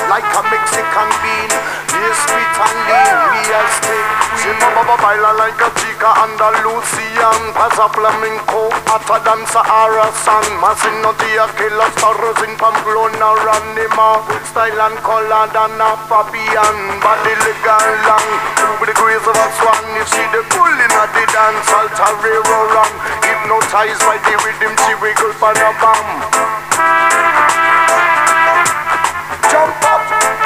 like a Mexican bean. Yes, sweet and lean, me as steak queen. Baila like a chica Andalusian. Pasa flamenco, hotter than Sahara sun. Masino dia que los toros in Pamplona Ranima. Style and color than a Fabian. Body legal long, over the grace of a swan. You see the bull in a the dance, Altarero run. Hypnotized by the rhythm, she wiggle for a bam. Jump up,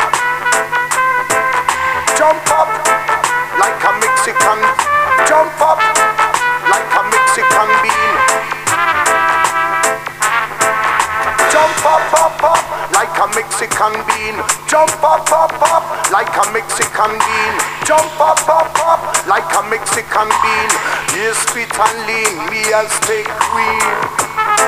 like a Mexican. Jump up, like a Mexican bean. Jump up, like a Mexican bean. Jump up, like a Mexican bean. Jump up, like a Mexican bean. Yes, sweet and lean, me as steak queen.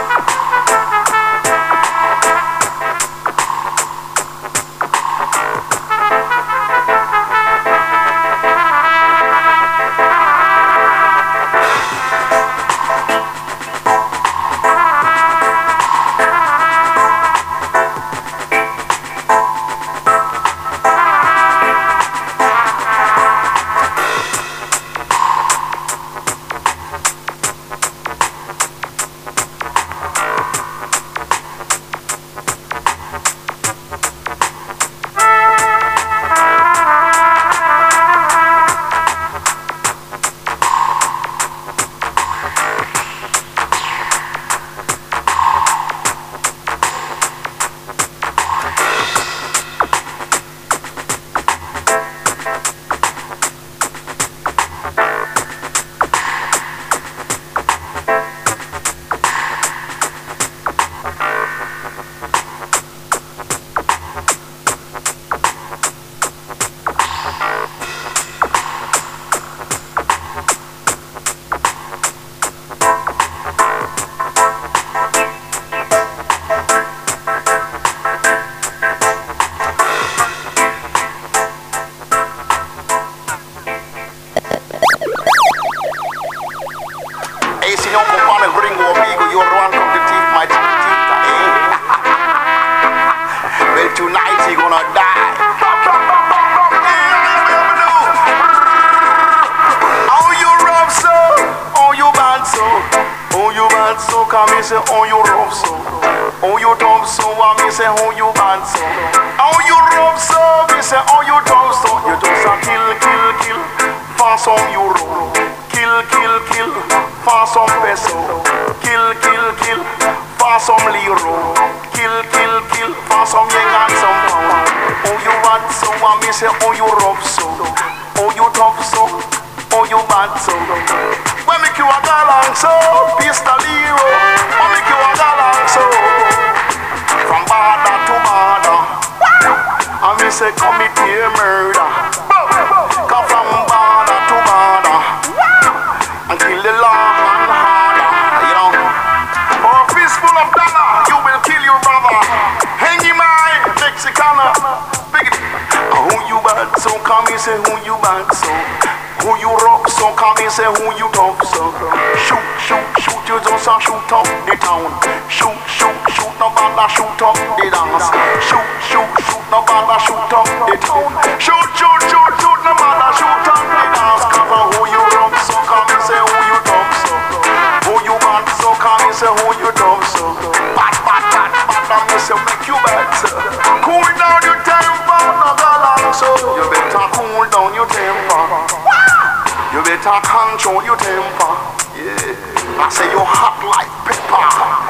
Control your temper, yeah. I say you're hot like pepper.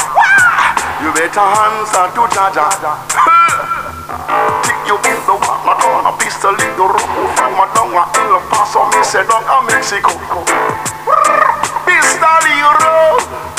You better answer to Jaja. Think you in the water, on a pistol in the room. From a down a El Paso, me say down a Mexico. Pistol hero.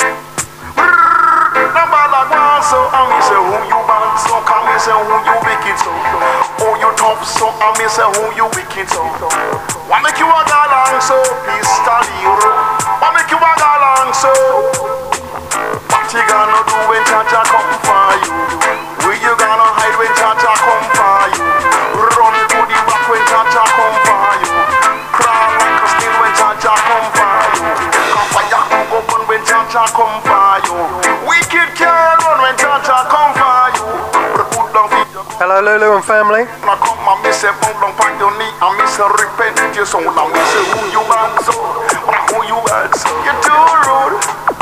So I me say who you bad so, come me say who you wicked so. Oh you tough so, I me say who you wicked so. What make you a galang so, pistol hero? What make you a galang so? What you gonna do when Jaja come for you? Where you gonna hide when Jaja come for you? Run to the back when Jaja come for you. Crawl like a snail when Jaja come for you. Come for your open when Jaja come for you. Wicked can't run when Jaja come for you. Hello, Lulu and family. I come and me say bow down on your knee and me say repent your soul and me say who you bad so, who you bad so. You're too rude,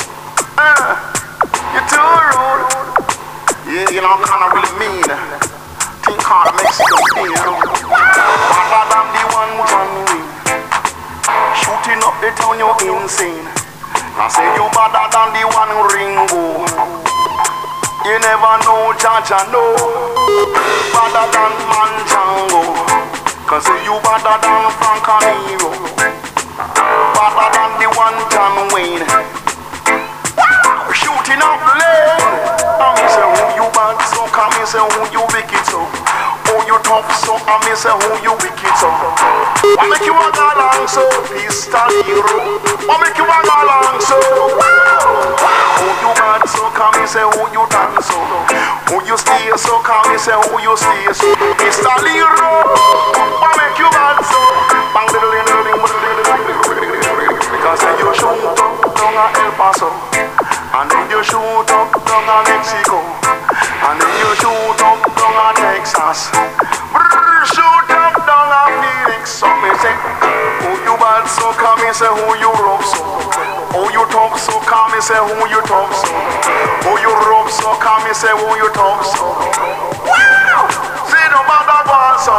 you're too rude. Yeah, you know, kinda really mean. Think kinda Mexican feel. Rather than the one win. Shooting up the town, you're insane. I say you better than the one Ringo. You never know, Jaja know. Better than Manjango. Cause you better than Frank Nero. Better than the one John Wayne. Shooting up the lane. And me say who you bad so, can me say who you wicked so. Oh you tough so, and me say who you wicked so. What make you a galang so, pistol hero. What make you a galang so. Who you bad so, can me say who you dance so. Who you stay so, can me say who you stay so. Pistol hero. What make you bad so. Bang diddle because then you shoot up down at El Paso. And then you shoot up down at Mexico. And then you shoot up down at Texas. Shoot up down at Phoenix. So me say, who you bad so, can me say who you rough so. Who you tough so, can me say who you tough so. Who you rough so, can me say who you tough so. Wow! See no matter what so.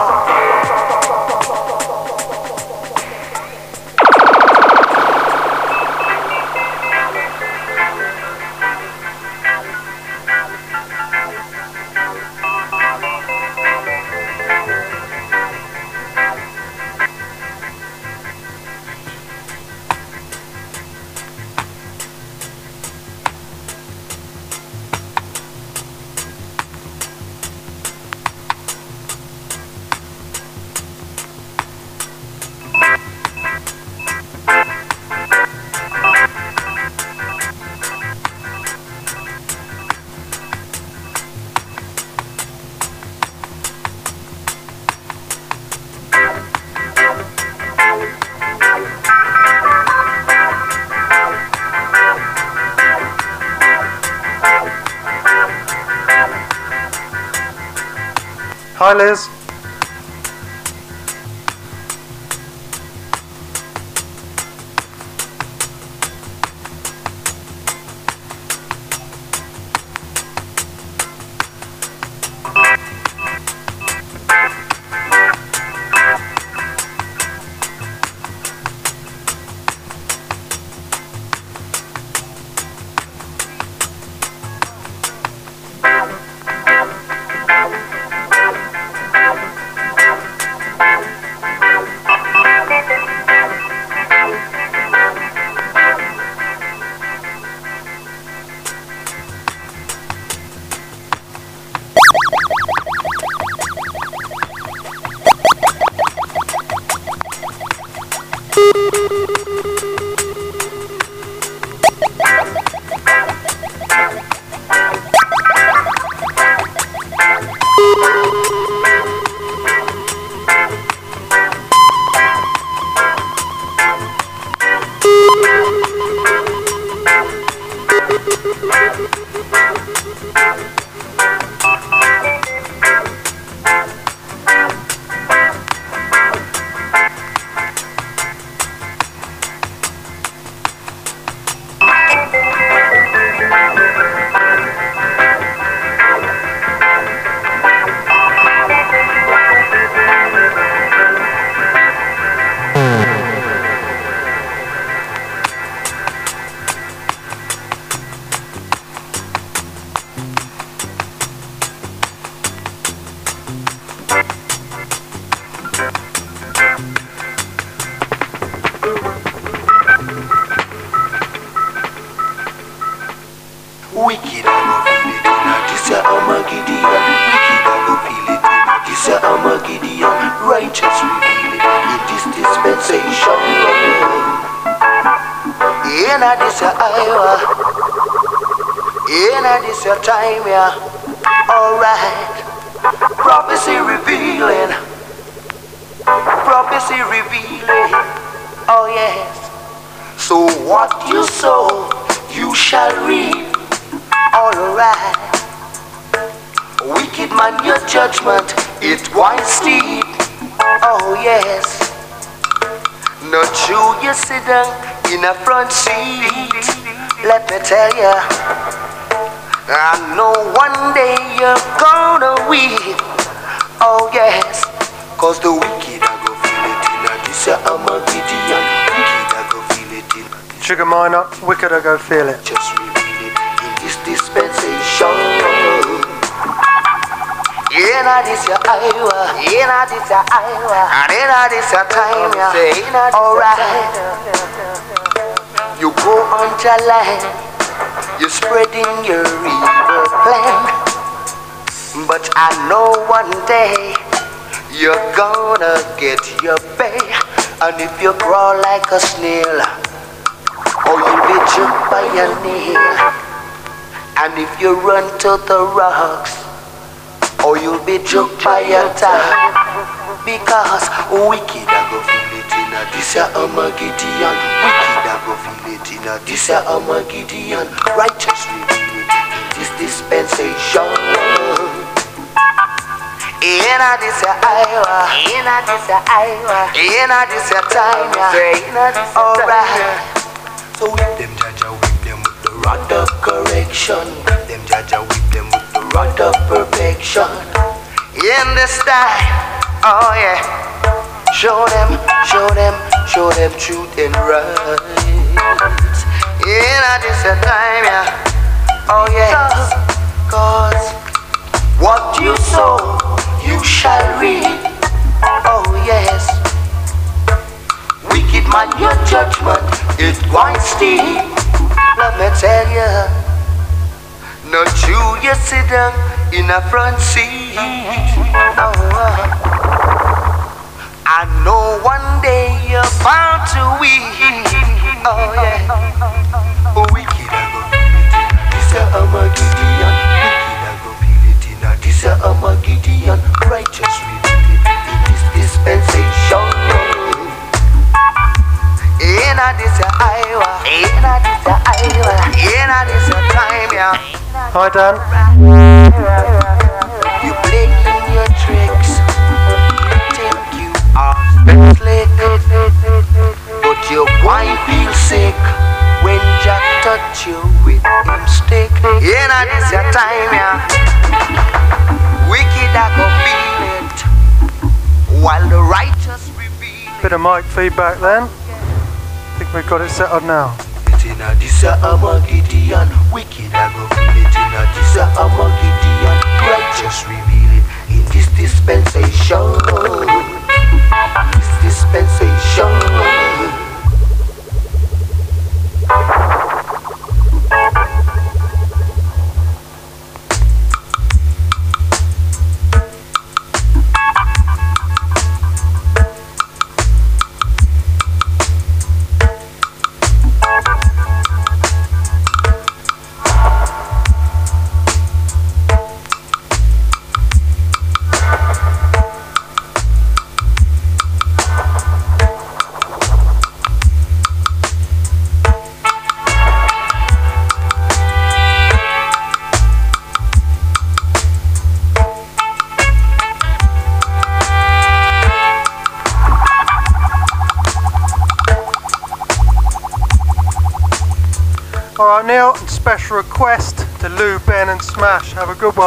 Hi, Liz. Wicked, I go feel it. This a Armageddon. Wicked, I go feel it. This a Armageddon. Righteous reveal it in this dispensation. In a this a Iowa. In a this a time, yeah. Alright. Prophecy revealing. Prophecy revealing. Oh yes. So what you sow, you shall reap. Alright. Wicked man, your judgment, it quite steep. Oh yes. Not true, you sit down in a front seat. Let me tell ya, I know one day you're gonna weep. Oh yes, cause the wicked I go feel it in a this Armageddon. Wicked I go feel it in Sugar Minor, Wicked I Go Feel It. just reveal it in this dispensation. In a this your Iowa, in a this your Iowa, and in a this your time, yeah. Alright, you go on your land, you're spreading your evil plan, but I know one day you're gonna get your pay. And if you crawl like a snail, or you'll be choked by a nail, and if you run to the rocks, or you'll be choked by a tide, because wicked I go feel it in a this Armageddon. Wicked I go feel it in a this Armageddon. Righteous reveal it in this dispensation. In a this Iowa, in a this Iowa, in a this time, yeah. Alright. So whip them, Jaja, whip them with the rod of correction. Whip them, Jaja, whip them with the rod of perfection. In the style, oh yeah. Show them, show them, show them truth and right. In a this time, yeah. Oh yes. Cause what you sow, you shall reap. Oh yes. Wicked man, your judgment is quite steep. Let me tell ya, not you, you sit down in a front seat. I know one day you're bound to weep. Oh yeah. Wicked I go feel it in a this Armageddon. Wicked I go feel it in a this Armageddon. Righteous reveal it in this dispensation. In a this Iowa, in a this Iowa, in a this time, yeah. Hi Dan. You playing your tricks, you think you are slick, but your wife feels sick when Jack touch you with him stick. In a this time, yeah. Wicked I go feel it, while the righteous reveal it. Bit of mic feedback then. I think we've got it settled now. In a this Armageddon, wicked I go feel it in a this Armageddon. Righteous reveal it in this dispensation. This dispensation. Alright Neil, special request to Lou, Ben and Smash. Have a good one.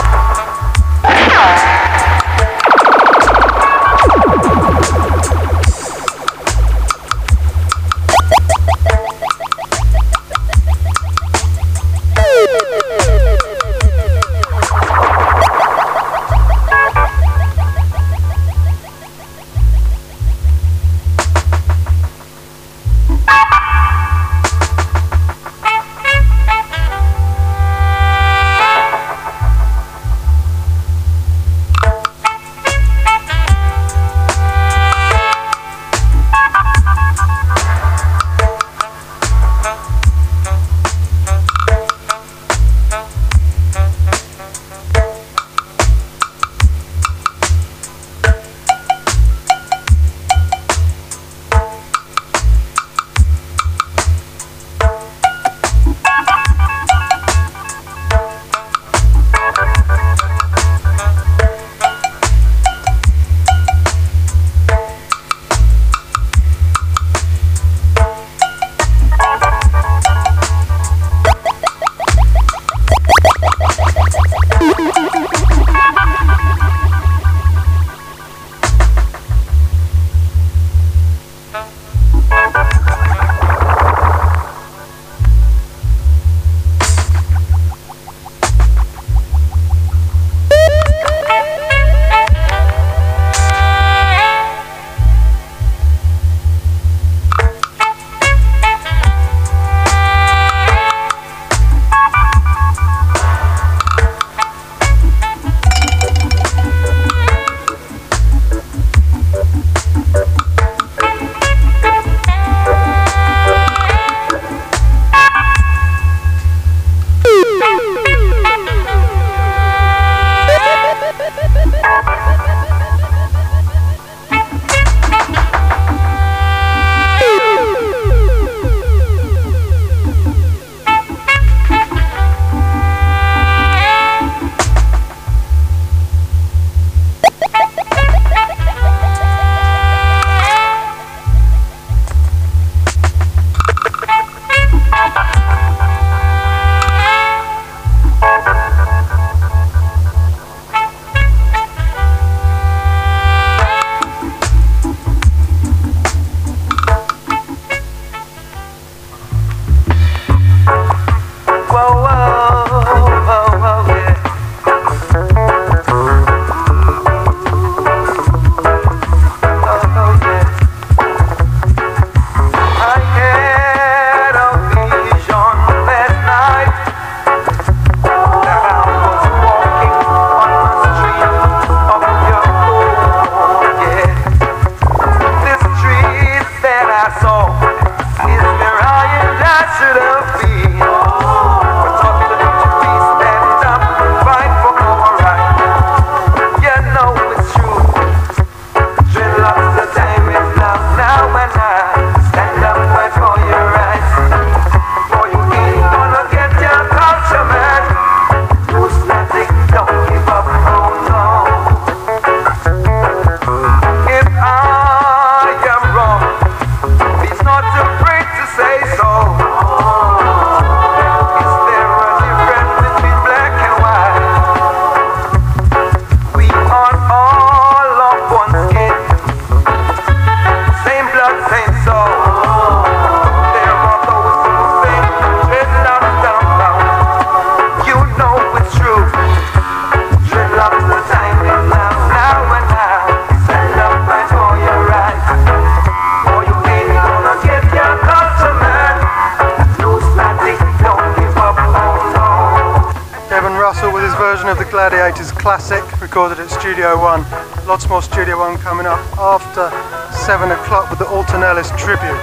90s classic, recorded at Studio One. Lots more Studio One coming up after 7 o'clock with the Alton Ellis tribute.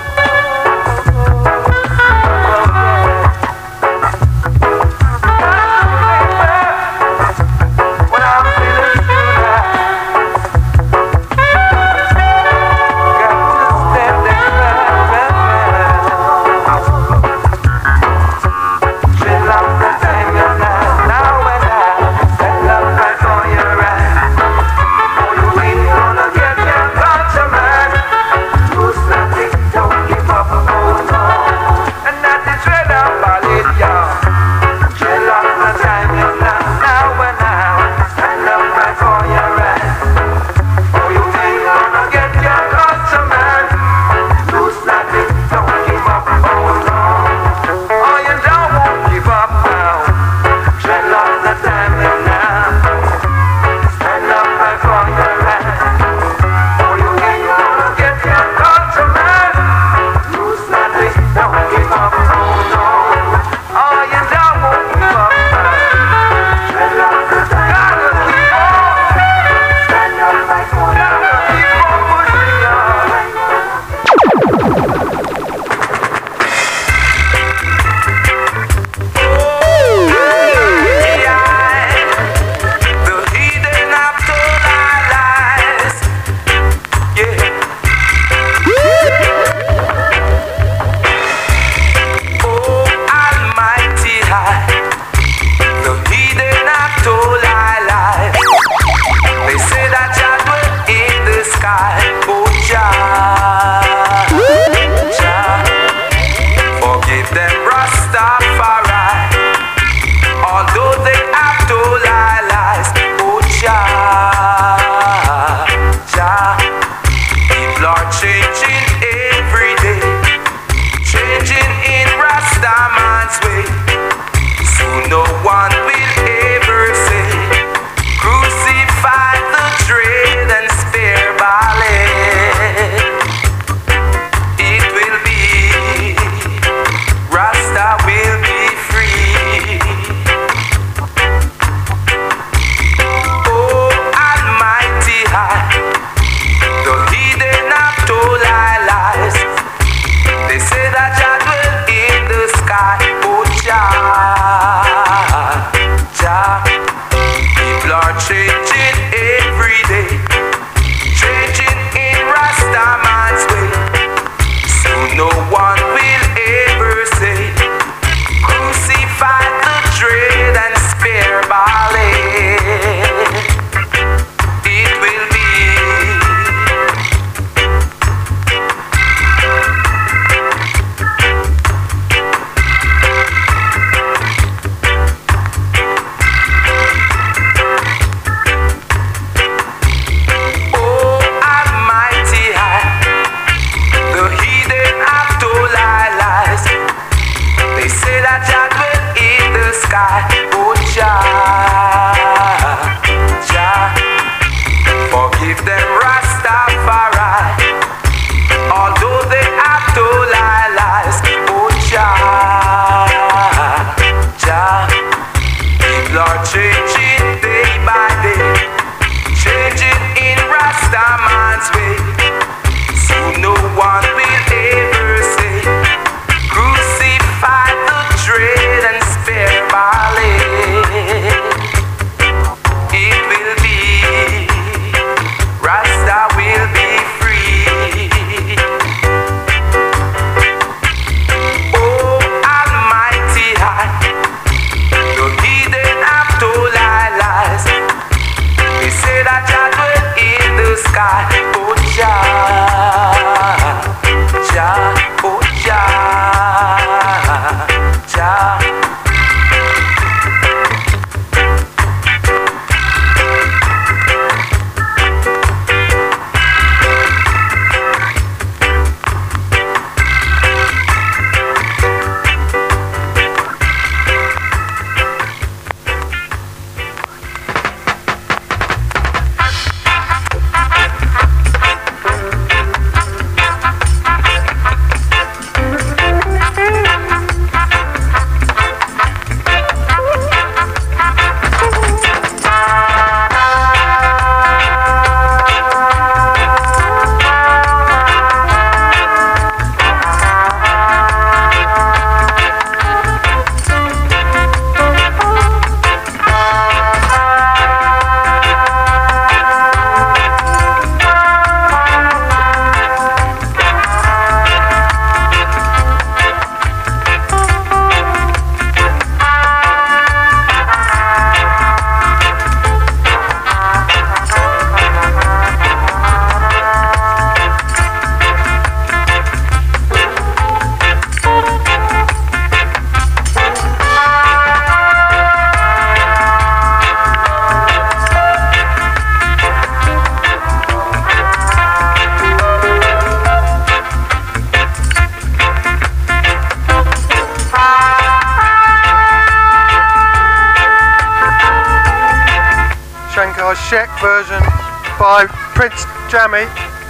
Shankar Sheikh version by Prince Jammy.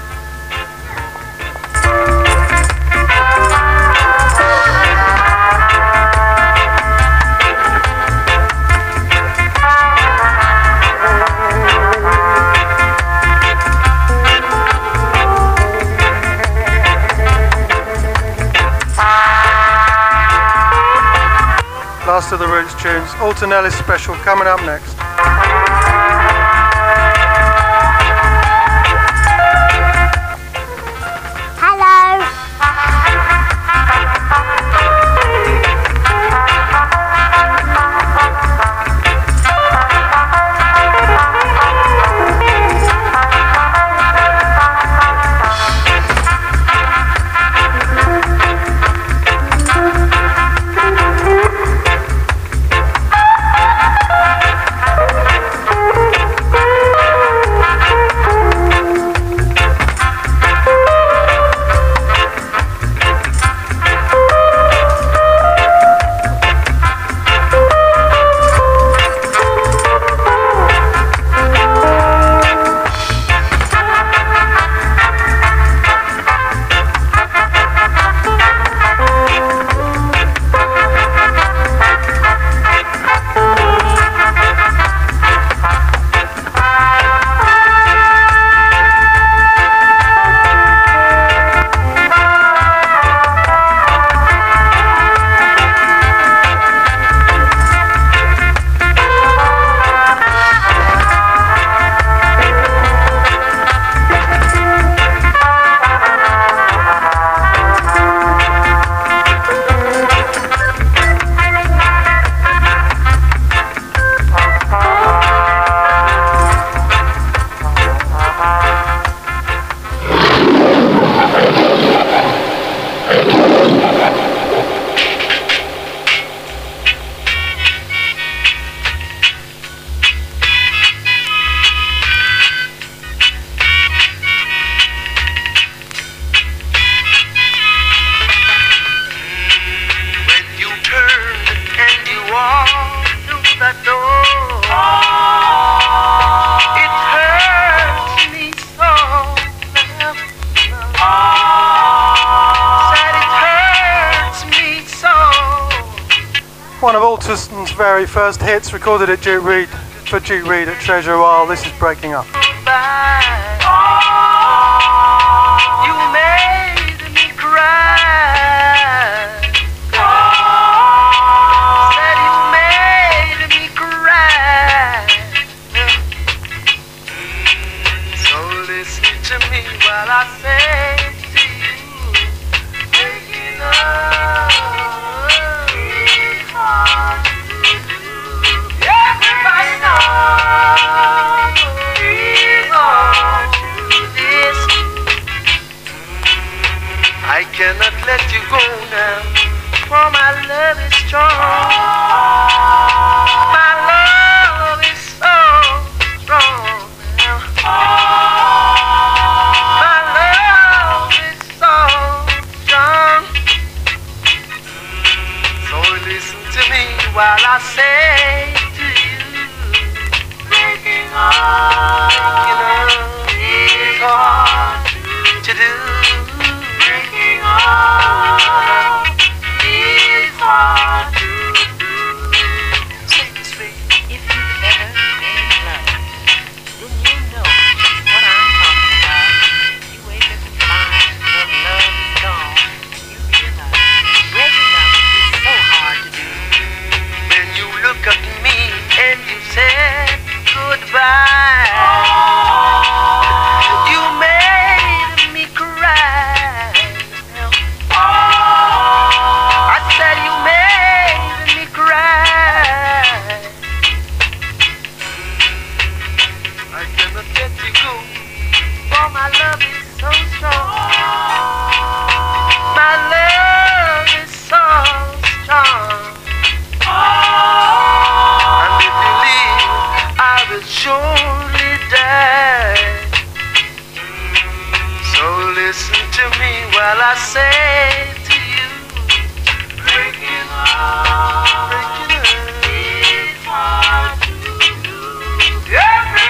Last of the Roots tunes, Alton Ellis special coming up next. One of Alton's very first hits, recorded at Duke Reid for Duke Reid at Treasure Isle. This is Breaking Up. You made me cry. Said you made me cry. So listen to me while I say to you, breaking up. Everybody knows he's on this. I cannot let you go now, for my love is strong. My love is so strong now. My love is so strong. So listen to me while I say to you, breaking up is hard to do. Breaking up is hard to do. Say this way. If you've ever been in love, then you know what I'm talking about. You wake up and find your love is gone, and you realize breaking up is so hard to do. When you look at me and you said goodbye, you made me cry. I said you made me cry. I cannot let you go, for my love is so strong. My love is so strong. And if you leave, I will surely die. So listen to me while I say to you, breaking up is hard to do.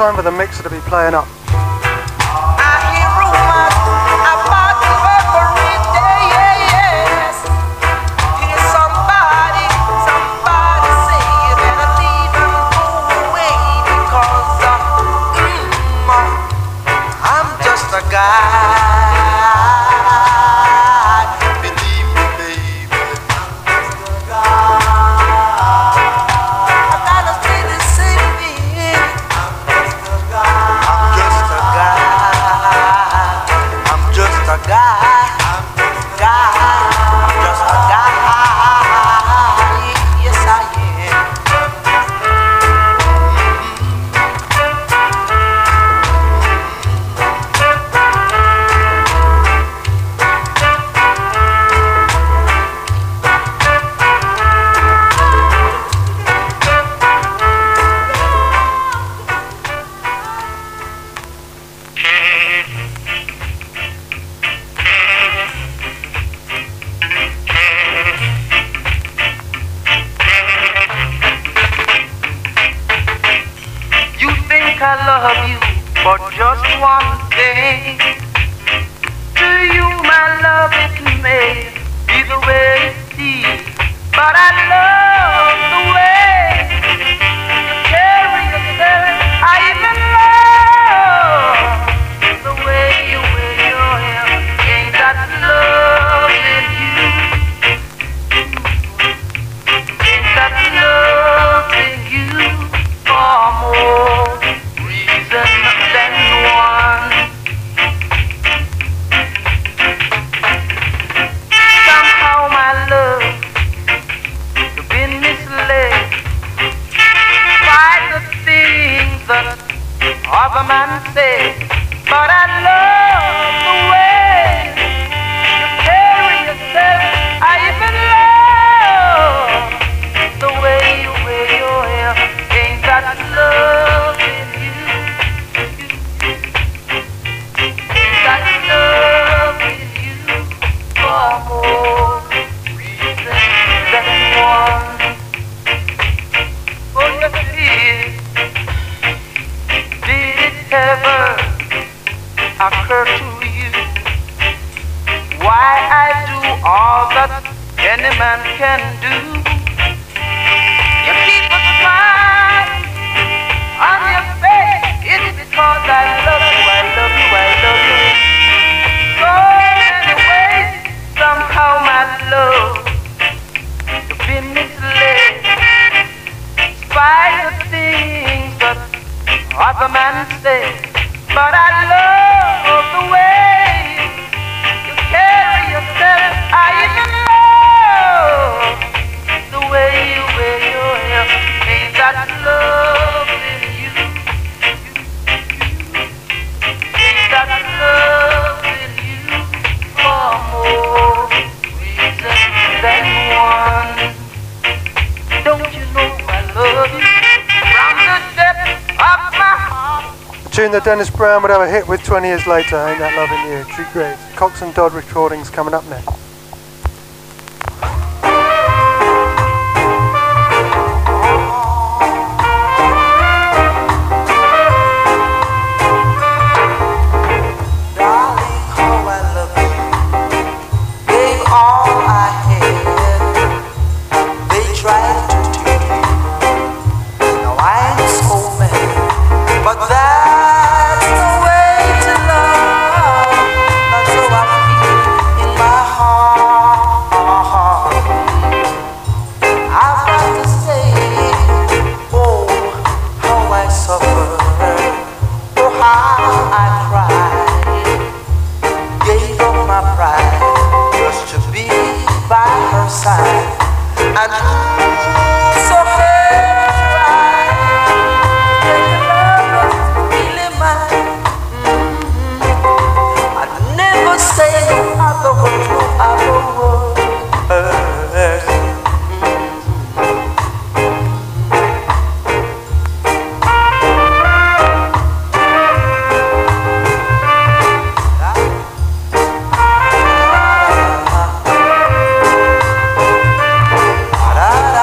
time for the mixer to be playing up. I hear rumors about the every day, yes. Hear somebody say you better leave and go away because I'm just a guy. Believe me, baby, I'm just a guy. I gotta say the same thing. I'm just a guy. I'm just a guy. I'm just a guy. Yes, I am. You think I love you for just one thing. To you, my love, it may be the way it is, but I love the way you carry yourself. I even love the way you wear your hair. Ain't that love in you? Ain't that love in you? For more reason than one. Somehow, my love, you've been misled by the things that other man said. But I love the way you carry yourself. I even love the way you wear your hair. Ain't that love in you? Ain't that love in you? For more reason than one. Oh, yes, it is. Did it ever occur to you why I do all that any man can do? You keep a smile on your face. It's because I love you, I love you, I love you. So many ways, somehow my love, you've been misled by the things that other men say. But I love the way you carry yourself. I even love the way you wear your hair. Ain't that love in you? Ain't that love in you? For more reason than one. Don't you know I love you from the depth of my heart? A tune that Dennis Brown would have a hit with 20 years later, Ain't That Loving You. True Grave. Cox and Dodd recordings coming up next. Darling, how I love you. Gave all I had. They tried to take me. Now I ain't so mad, but that's the way to love. That's how I feel in my heart. I've got to say, oh, how I suffer, oh, how I cry. Gave up my pride just to be by her side. And so very right, that love is really mine. I'd never say no other word, no other word. Da, da,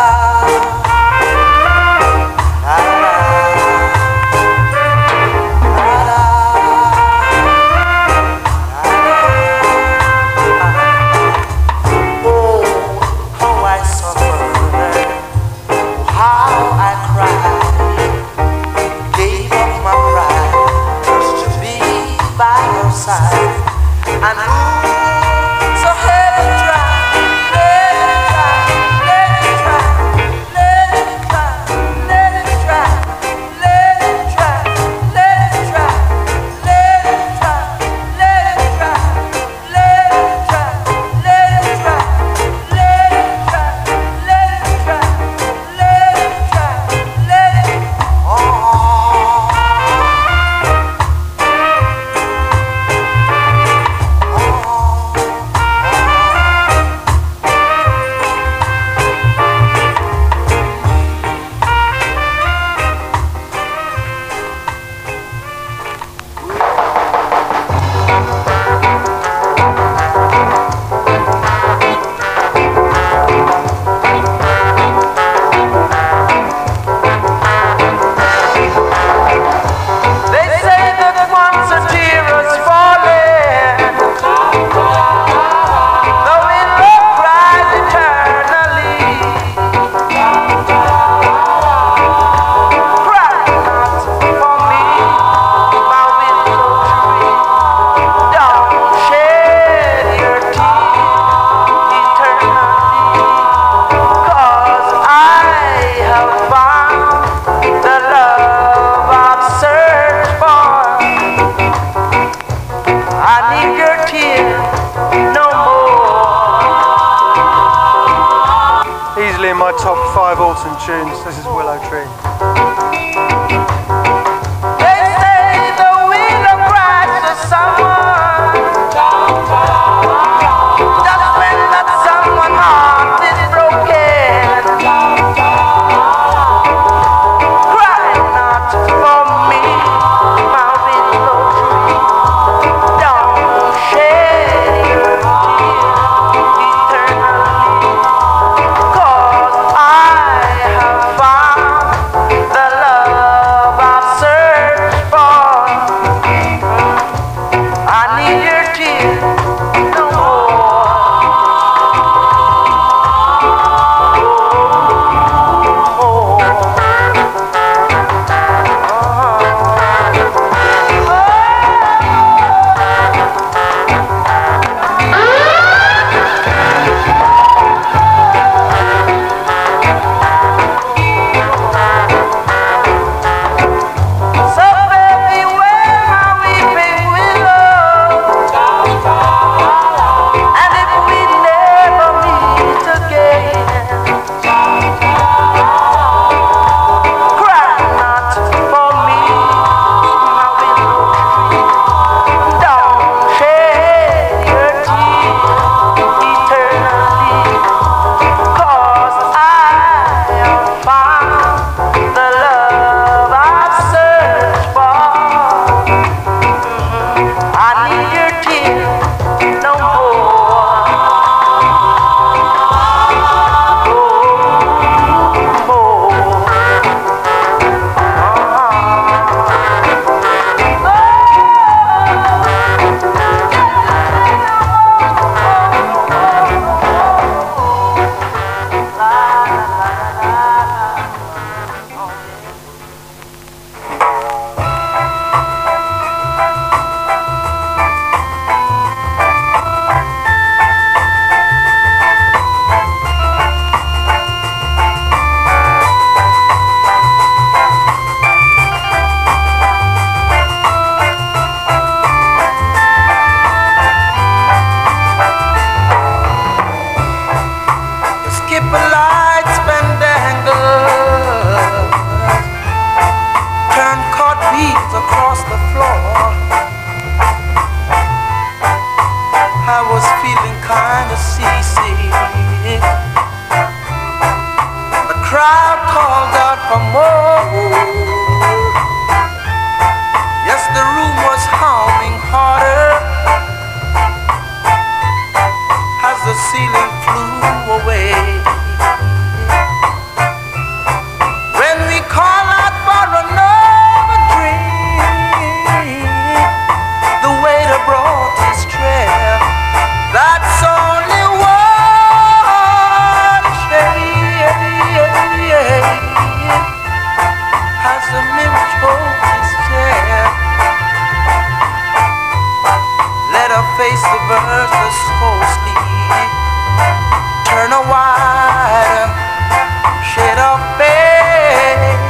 easily in my top 5 Alton tunes. This is Willow Tree. They say the willow cries to someone, just when that someone heart is broken. Cry not for me, my willow tree. Don't shed your tears eternally, 'cause I have found the love I've searched for. I need your tears no So baby, where my weeping willow? And if we never meet again, cry not for me, my willow tree. Don't shed your tears eternally, 'cause I have found the love I've searched for. I need your tears no skip a light, spend dangles, turn cartwheels across the floor. I was feeling kinda seasick. The crowd called out for more. Yes, the room was humming harder as the ceiling flew away. When we call out for another drink, the waiter brought his tray. That's only one shade as the mirror chose his chair. Let her face the verses closely, turn a wide shade of pale.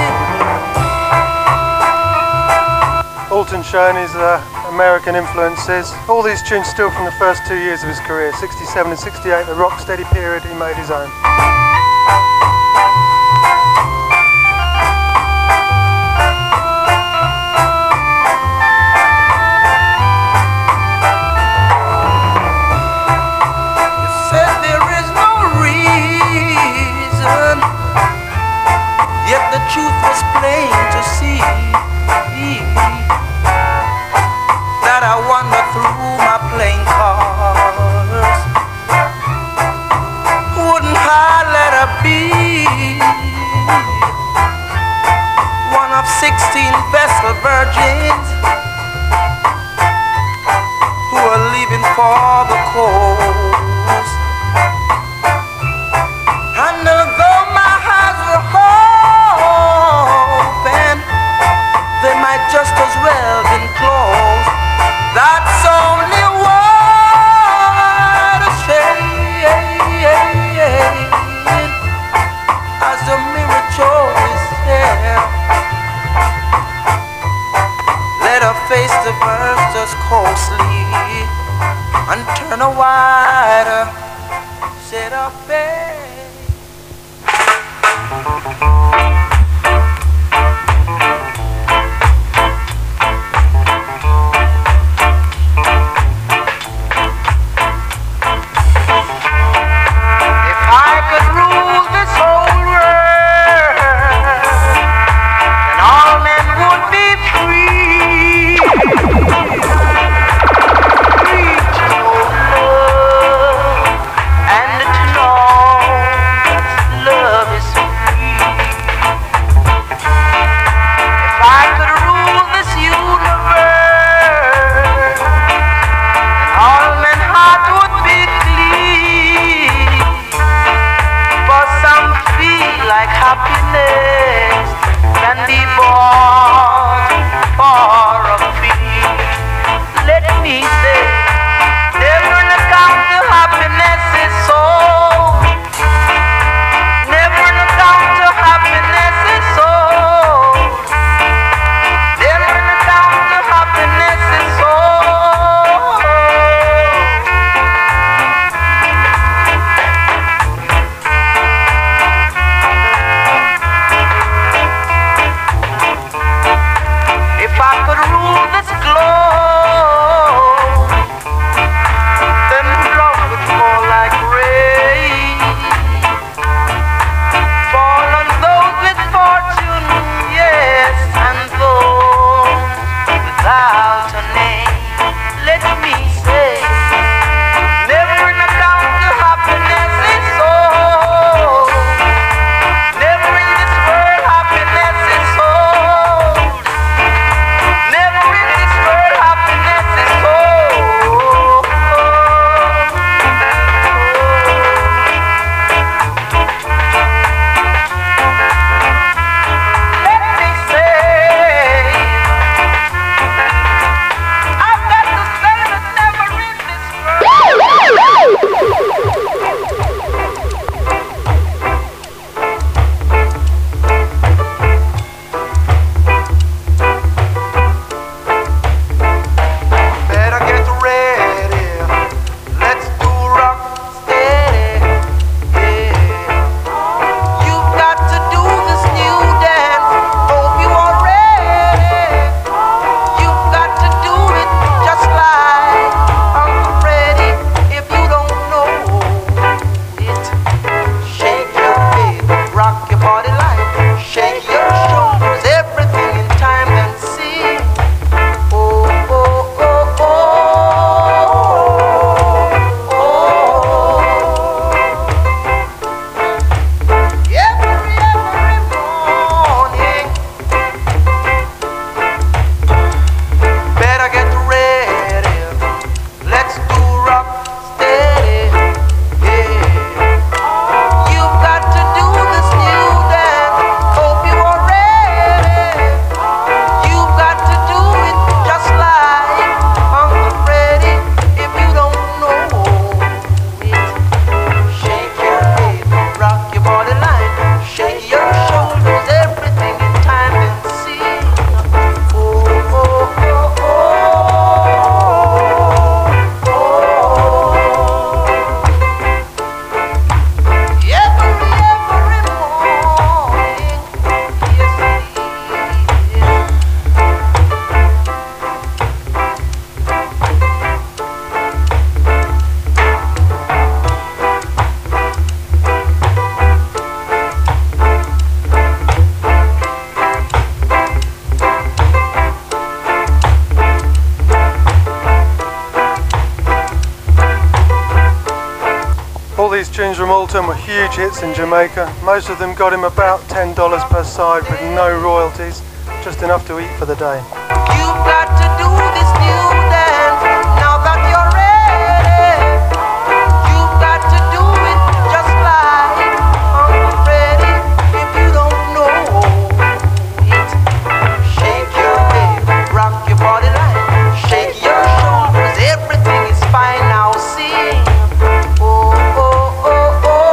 Alton showing his American influences. All these tunes still from the first 2 years of his career, 67 and 68, the rocksteady period he made his own. You said there is no reason, yet the truth was plain to see. That I wander through my playing cards, wouldn't I let her be one of 16 vessel virgins who are leaving for the coast? And although my eyes were open, they might just as well been closed. That's only what a shade as the mirror chose his hair. Let her face the verse just closely and turn a wider shade of face. like happiness can be bought for a fee. Let me say, never an account to happiness is sold. Never an account to happiness is sold. Never an account to happiness is sold. If I could rule this globe, then love would fall like rain, fall on those with fortune, yes, and those without a name. Let me say, never an account to happiness is sold. Never in this world happiness is sold. Never in this world happiness is sold. Let me say, I've got to say that never in this better get ready. Let's do rock steady. Yeah. You've got to do this new dance. Hope you are ready. You've got to do it just like Uncle Freddie. If you don't know it, shake your feet, rock your body like, shake your shoulders, everything in time and sing. Oh, oh, oh, oh, oh, every morning. Better get ready. Let's do rock steady. Yeah. You've got to do this new dance. Hope you are ready. You've got to do it just like Uncle Freddie. If you don't know it, shake your feet, rock your body line, shake your shoulders, everything in time and sing. Oh, oh, oh, oh, oh. Every morning, yes, yes. All these tunes from Alton were huge hits in Jamaica. Most of them got him about $10 per side with no royalties, just enough to eat for the day. You've got to do this new dance now that you're ready. You've got to do it just like Uncle Freddie. If you don't know it, shake your head, rock your body like, shake your shoulders, everything is fine now. Sing. Oh, oh, oh, oh,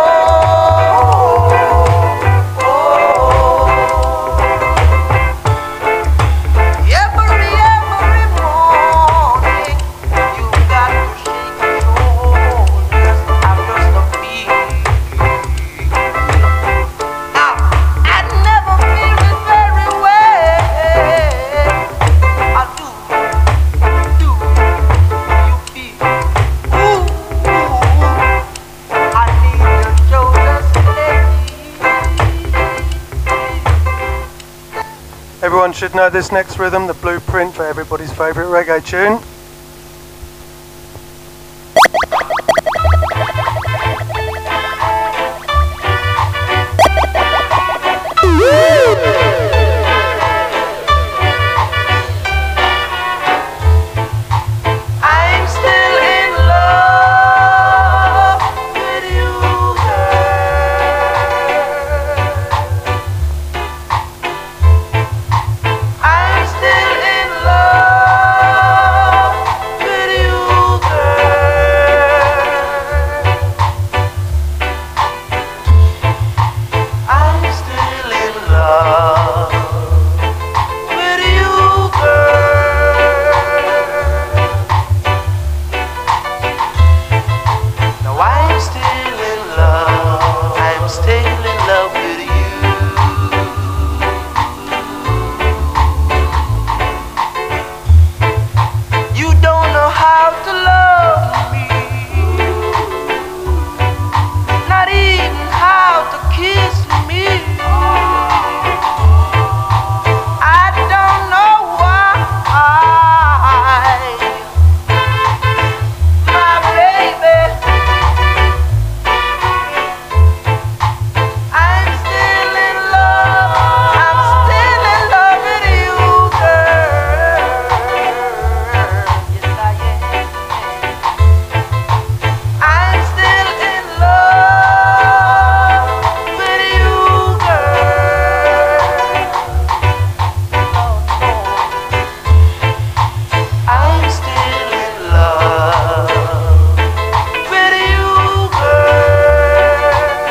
oh, oh. Every morning, you've got to shake your shoulders. I'm just a beat. Now, I never feel it very well. I do you feel? Ooh, I need your shoulders steady. Everyone should know this next rhythm, the blueprint for everybody's favourite reggae tune. I'm still in love with you, girl. still in love with you. You don't know how to love me, not even how to kiss me. I don't know why, my baby. I'm still in love. I'm still in love with you, girl. Yes, I am. I'm still in love with you, girl. I'm still in love with you, girl.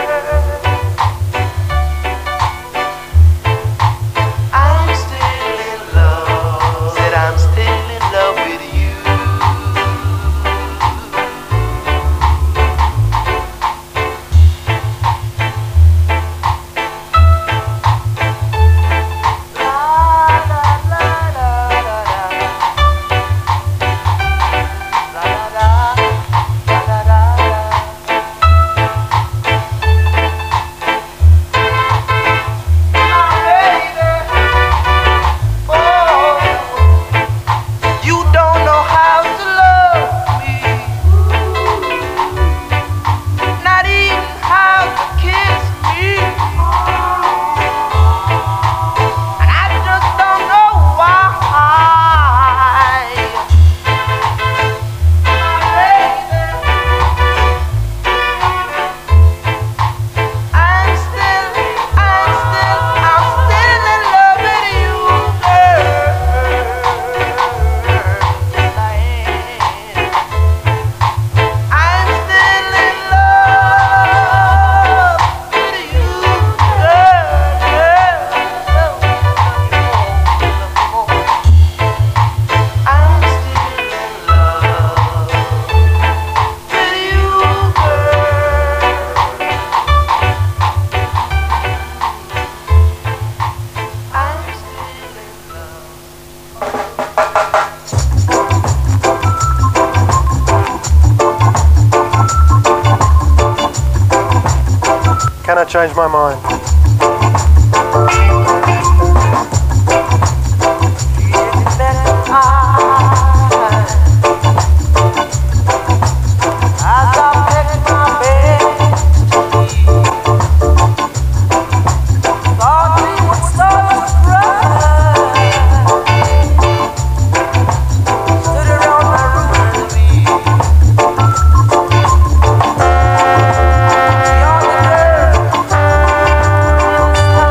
I'm still in love. Said I'm still in love with you. La la la la la la la la la la. You don't know how to love me, not even how to kiss me. And I just don't know why. I'm still in love with you, girl. Yes, I am. I'm still in love with you, girl. I'm still in love with you, girl. I'm still in love. Can I change my mind? As I pick my bed to leave, thought we would start to cry. Stood around my room and weep. You're the girl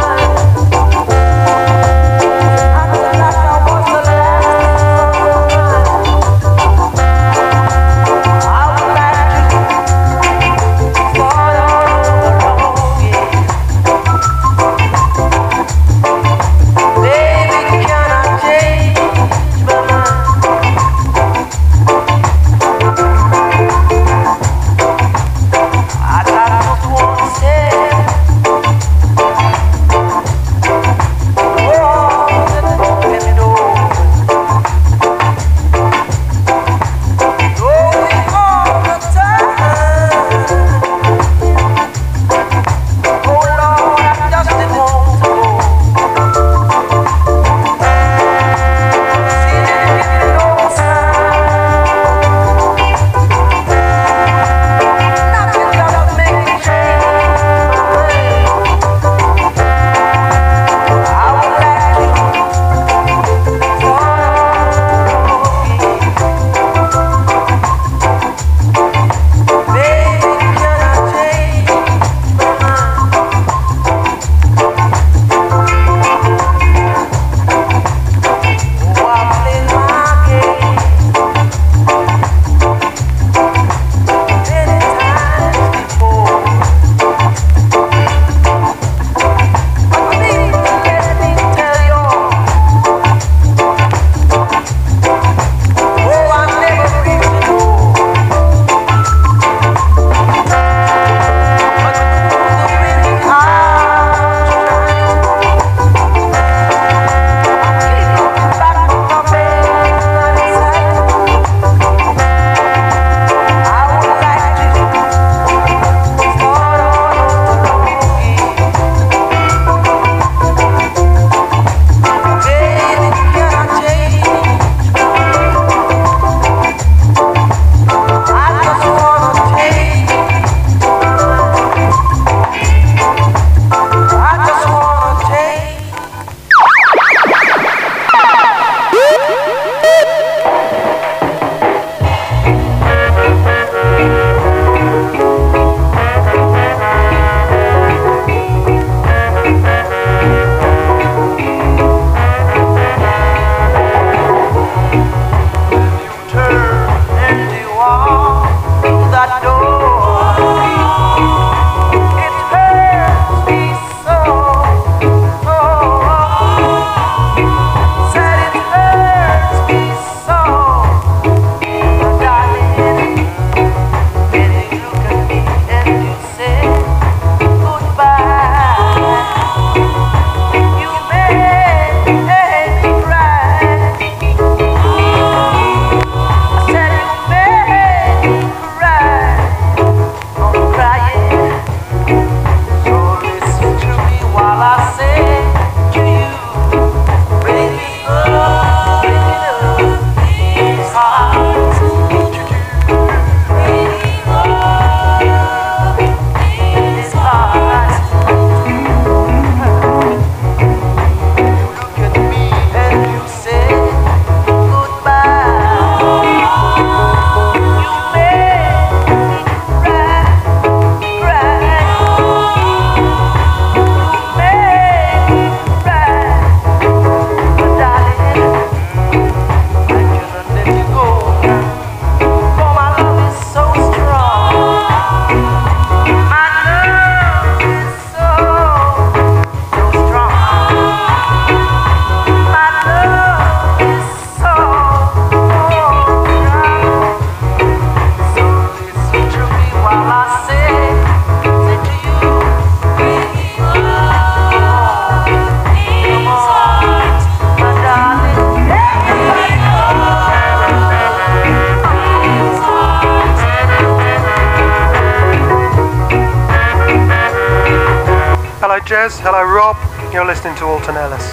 Hello Jez, hello Rob, you're listening to Alton Ellis.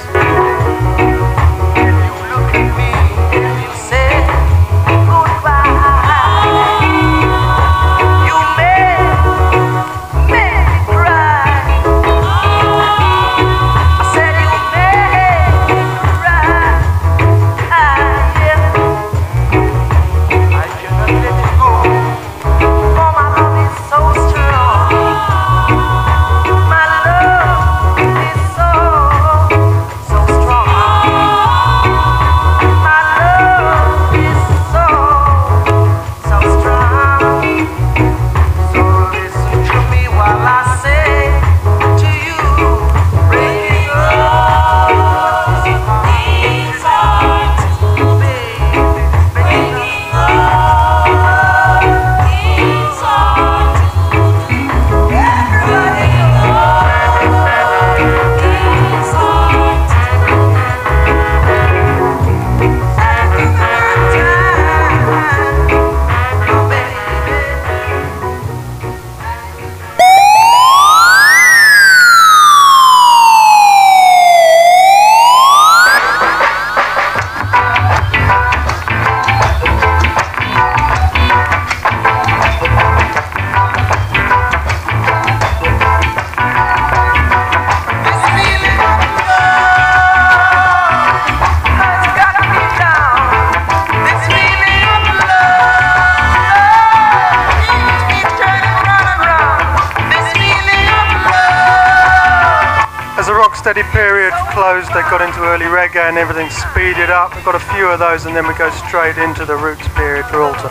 Steady period closed, they got into early reggae and everything speeded up. We've got a few of those and then we go straight into the roots period for Alton.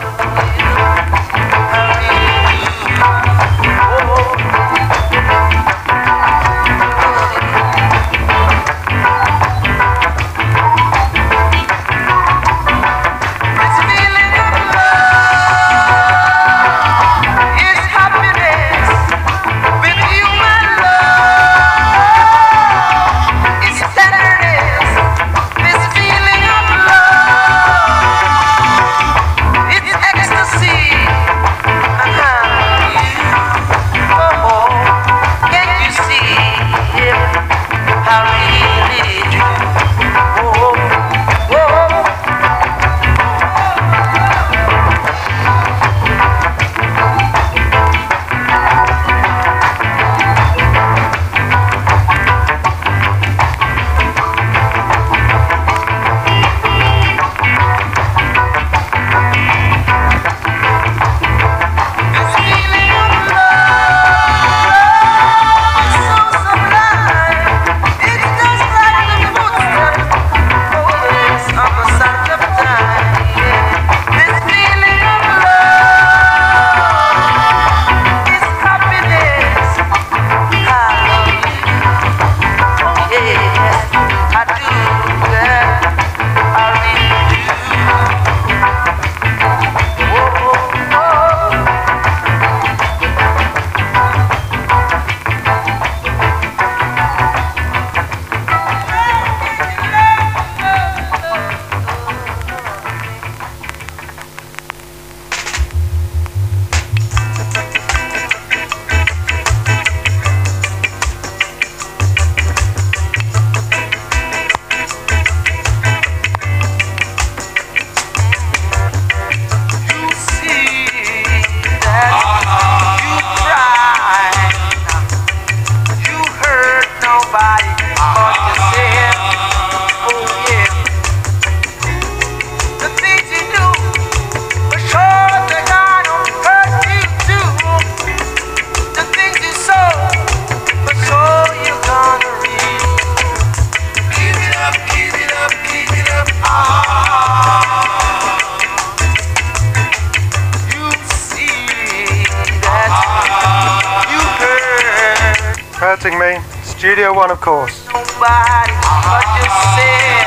Hurting me, Studio One of course. Nobody but yourself.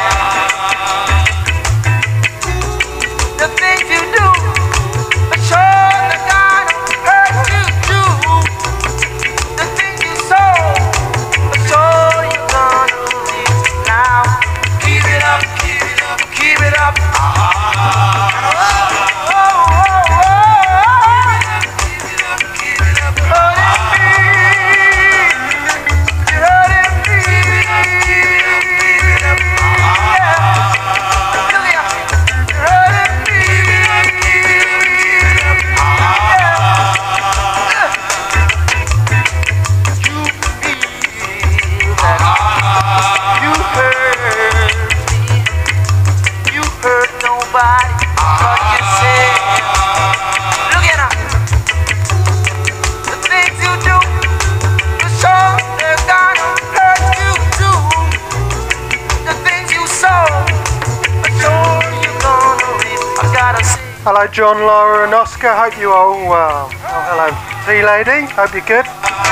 The things you do, but sure the God hurt you too. The things you sow, but sure you're gonna reap now. Keep it up, keep it up, keep it up. Keep it up, keep it up. Hello John, Laura and Oscar, hope you are all well. Oh hello Tea Lady, hope you're good.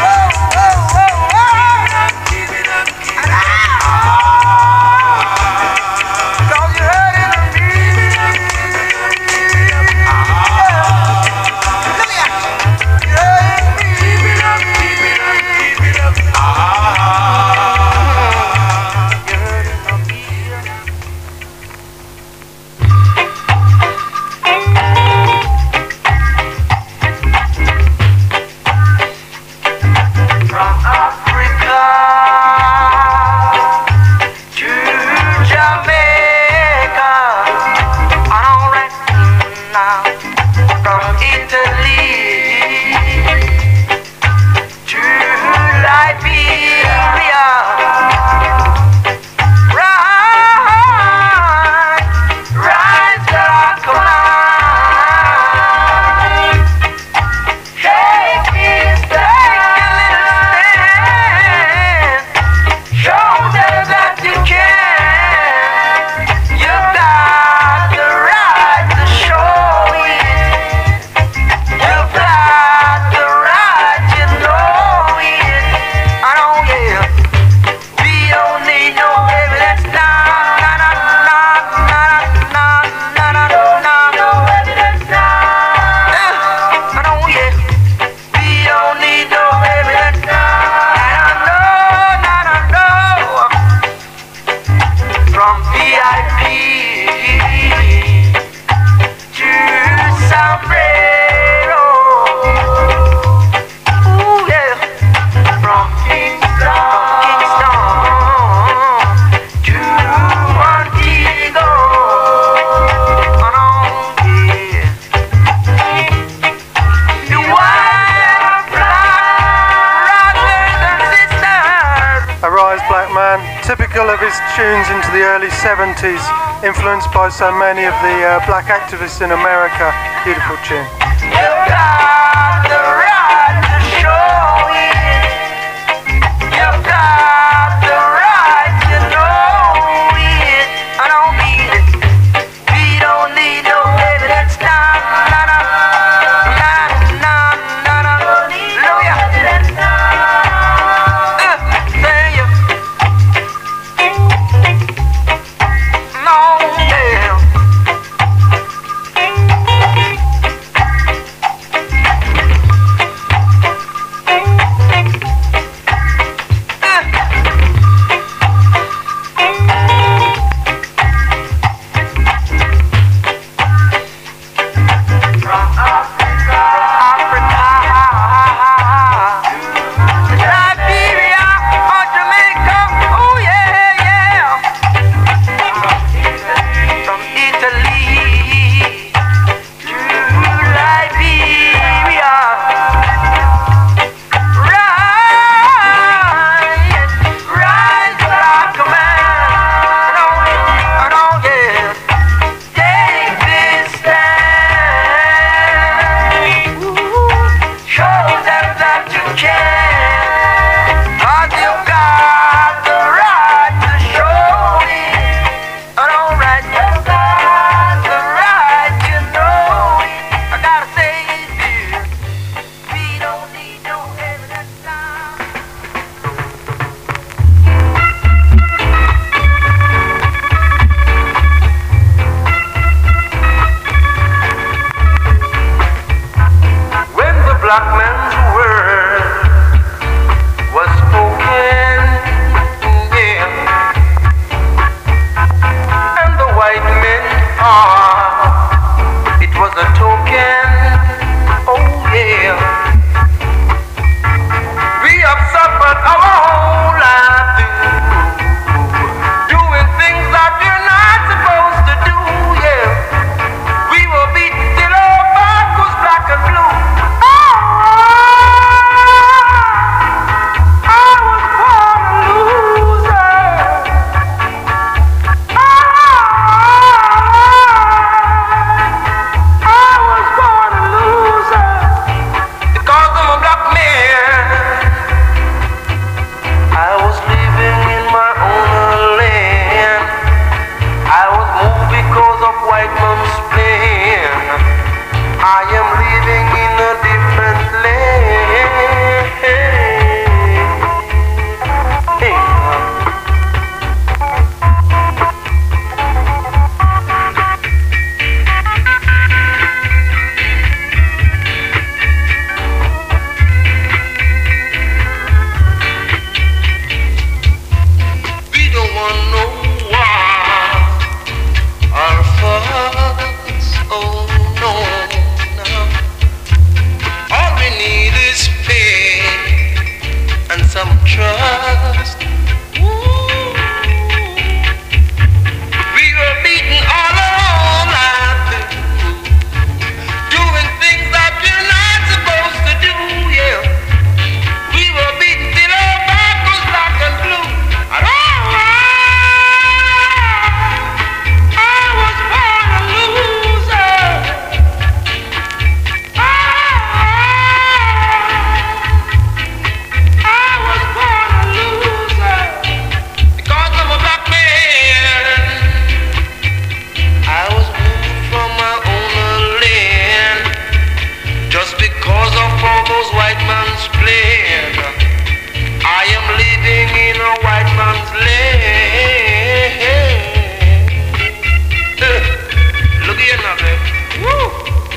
Typical of his tunes into the early 70s, influenced by so many of the black activists in America. Beautiful tune. trust. Ooh. We were beaten all alone out there, doing things that we're not supposed to do, yeah. We were beaten till our back was black and blue. And I was born a loser. I was born a loser because I'm a black man. I was moved from my own land just because of all those white man's plan. I am living in a white man's land. Look here now, babe. Woo!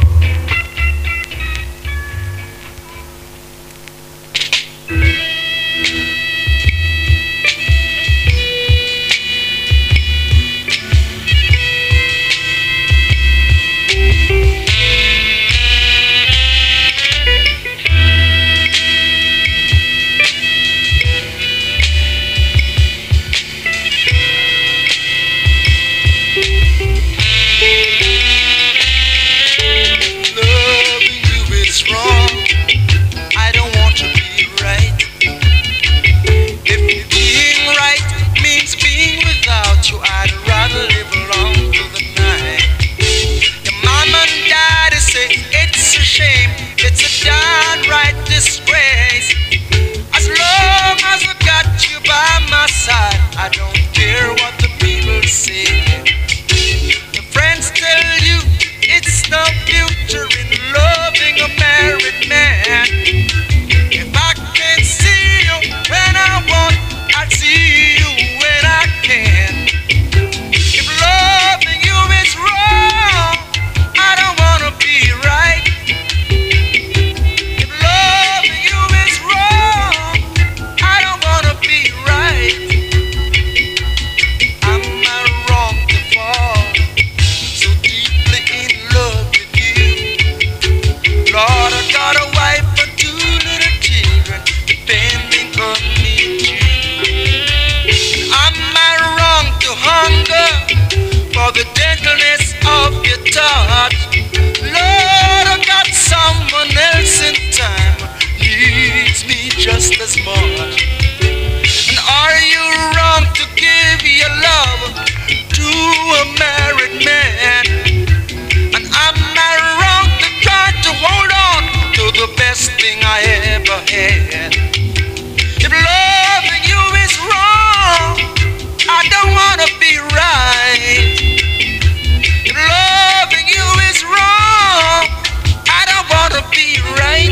Loving you is wrong. I don't want to be right. If being right means being without you, I'd rather live along through the night. Your mom and daddy say it's a shame, it's a downright disgrace. As long as I got you by my side, I don't care what the people say. Your friends tell you it's no future in loving a married man. If I can see you when I want, I'll see you when I can. If loving you is wrong, I don't wanna be right. If loving you is wrong, I don't wanna be right. Am I wrong to fall so deeply in love with you? Lord, I got a wife and 2 little children depending on me too. Am I wrong to hunger for the gentleness of your touch? Lord, I got someone else in time needs me just as much. And are you wrong to give your love to a married man? And am I wrong to try to hold on to the best thing I ever had? If loving you is wrong, I don't wanna be right. If loving you is wrong, I don't wanna be right.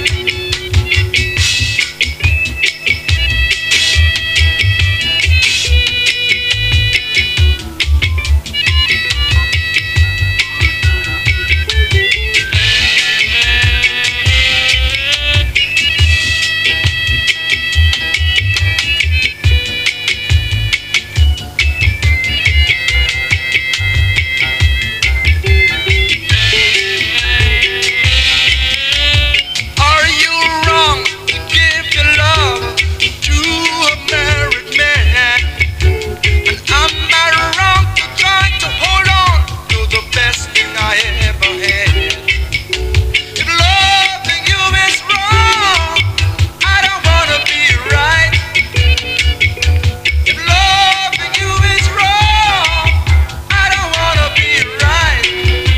Are you wrong to give your love to a married man? And am I wrong to try to hold on to the best thing I ever had? If loving you is wrong, I don't wanna be right. If loving you is wrong, I don't wanna be right.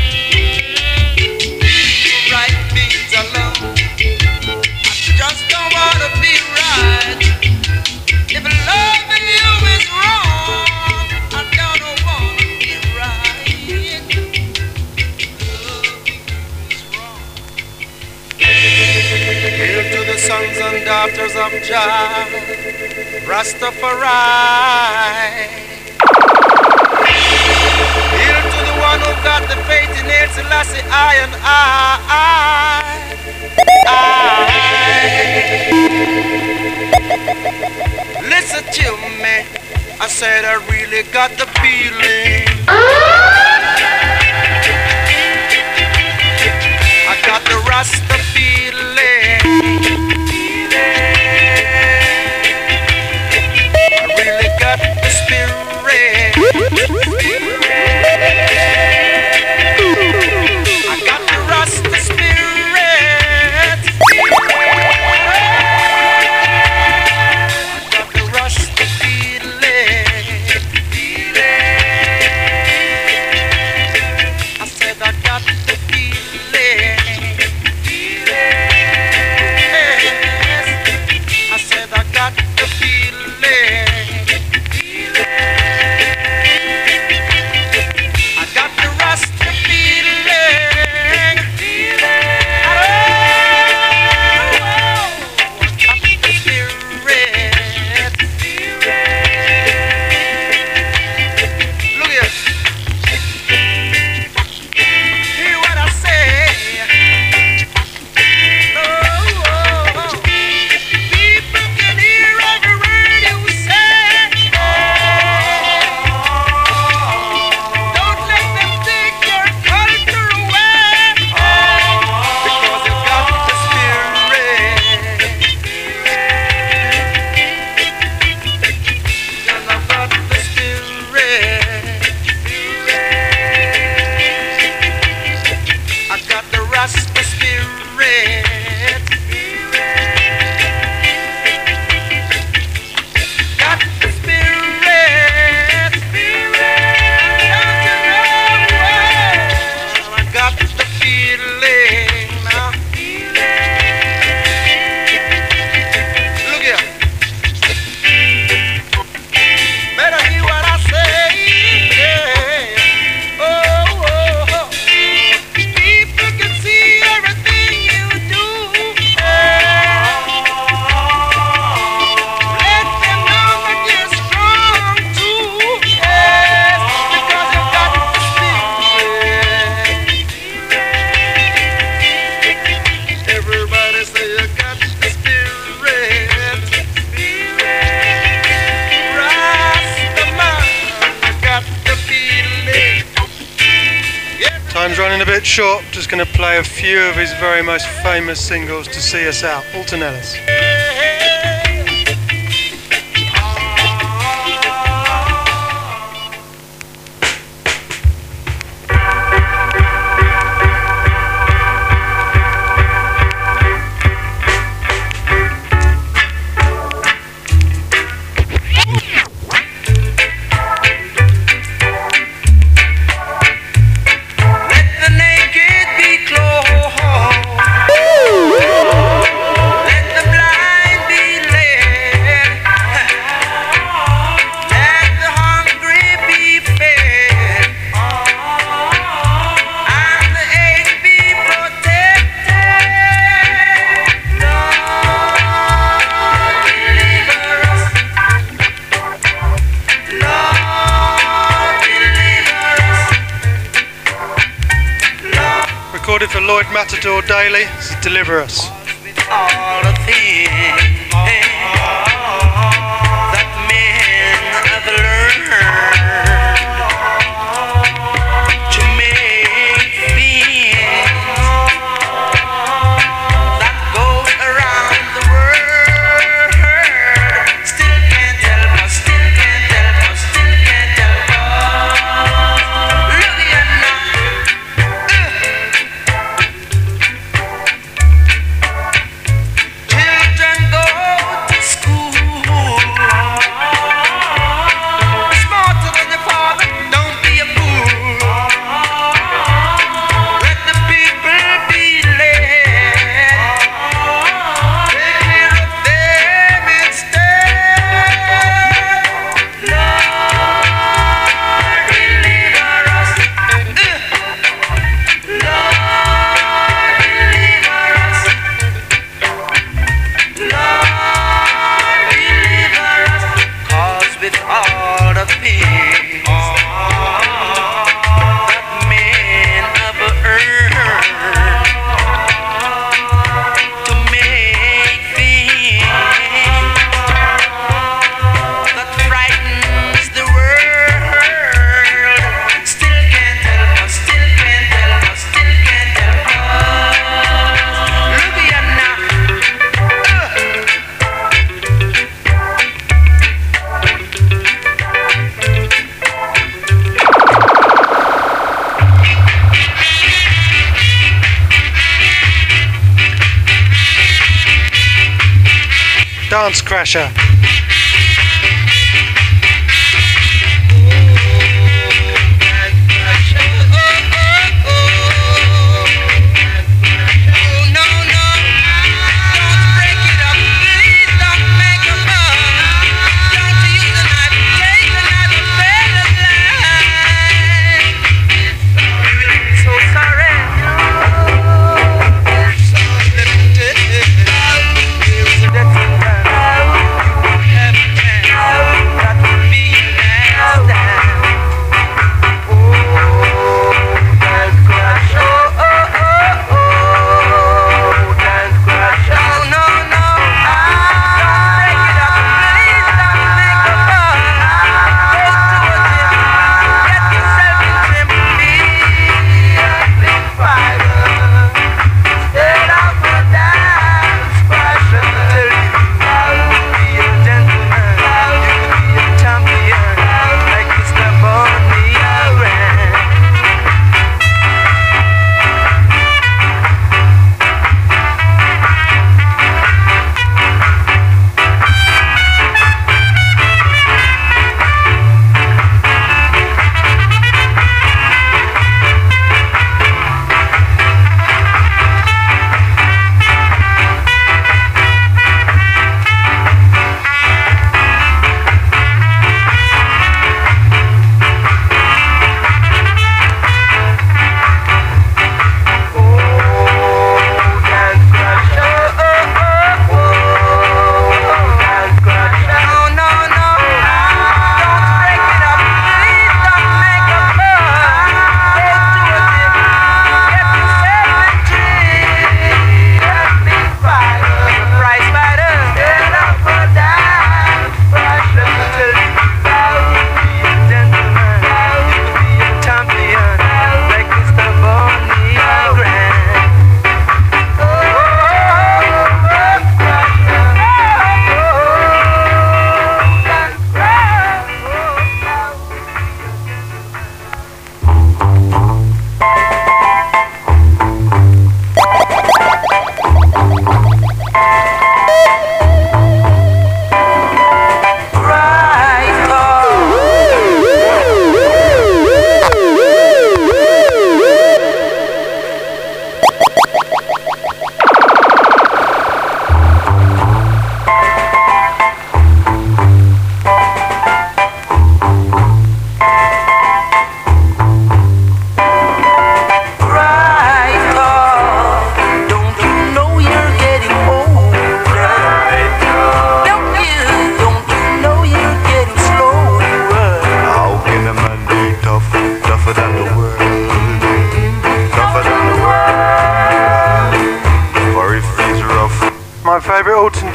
Right means alone. I just don't wanna be right. If loving you is wrong, I don't wanna be right. Loving you is wrong. Hail to the sons and daughters of Jah, Rastafari. Hail to the one who got the faith in Hail Selassie, I and I. Listen to me, I said I really got the feeling. I got the Rasta feeling. Time's running a bit short, just going to play a few of his very most famous singles to see us out. Alton Ellis. Recorded for Lloyd Matador Daily, this is Deliver Us. All the things that men have learned to make things that go around the world still can't help us, still can't help us, still can't help us. Look at now. Children go to school. Smarter than your father, don't be a fool. Let the people be led. Take care of them instead. Lord, deliver us. Lord, deliver us. Lord, deliver us. 'Cause with all the things that men have earned to make things that frightens the world still can't help us, still can't help us, still can't help us. Look at now. Dance Crasher. So sorry.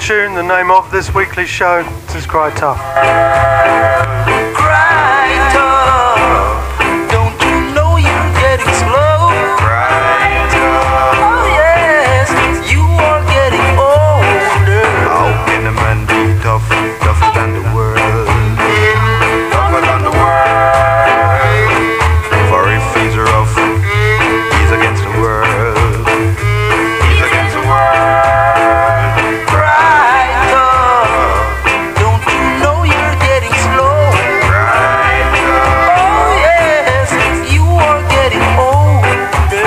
tune, the name of this weekly show. This is Cry Tough. Cry tough, don't you know you're getting slow? Cry tough, oh yes, you are getting older. How can a man be tough, tougher than the world? Tougher than the world. For if he's rough, he's against the world. He's against the world. Cry tough, don't you know you're getting slow? Cry tough, oh yes, you are getting older.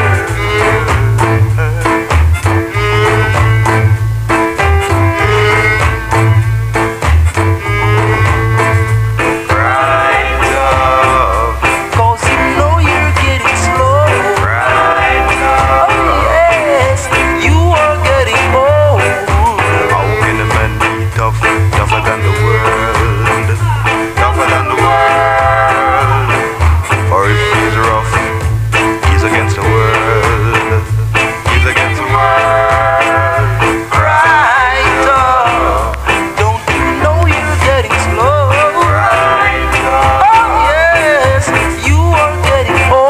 Cry tough, 'cause you know you're getting slow. Cry tough, oh yes, you are getting old. How can a man be tough, tougher than the world? Tougher than the world. Or if he's rough, he's against the world. He's against the world. Cry tough, don't you know you're getting slow? Cry tough, oh yes, you are getting old.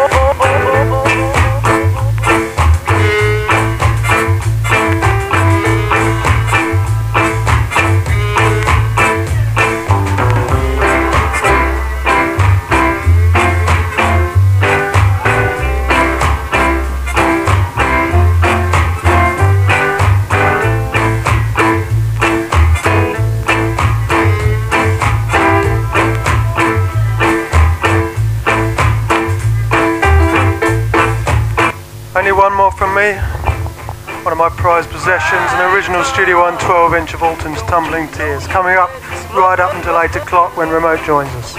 Only one more from me. One of my prized possessions, an original Studio One 12-inch of Alton's Tumbling Tears, coming up right up until 8 o'clock when Remote joins us.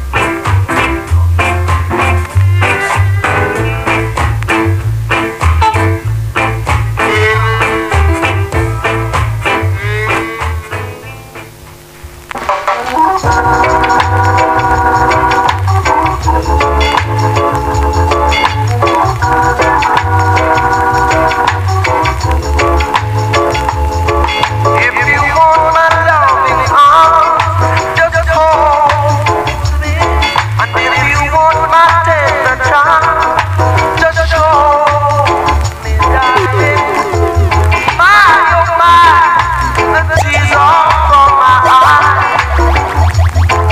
If you want my loving arms, just hold me. And if you want my tender charm, just show me, darling. My, oh my, the tears are from my eyes.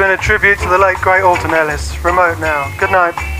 in a tribute to the late great Alton Ellis. Remote now. Good night.